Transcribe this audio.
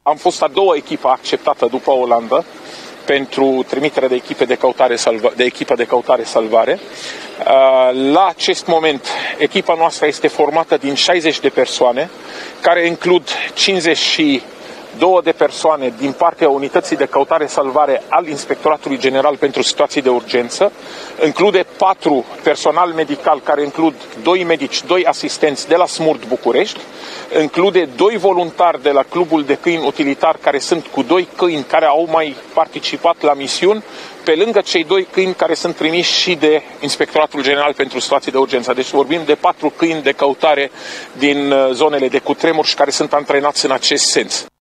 Am fost a doua echipă acceptată după Olanda pentru trimiterea de echipă de căutare-salvare. La acest moment, echipa noastră este formată din 60 de persoane, care includ 52 de persoane din partea Unității de Căutare-Salvare al Inspectoratului General pentru Situații de Urgență, include 4 personal medical, care includ 2 medici, 2 asistenți de la SMURD București, include 2 voluntari de la Clubul de Câini Utilitar, care sunt cu 2 câini care au mai participat la misiuni, pe lângă cei 2 câini care sunt trimiși și de Inspectoratul General pentru Situații de Urgență. Deci vorbim de 4 câini de căutare din zonele de cutremur și care sunt antrenați în acest sens.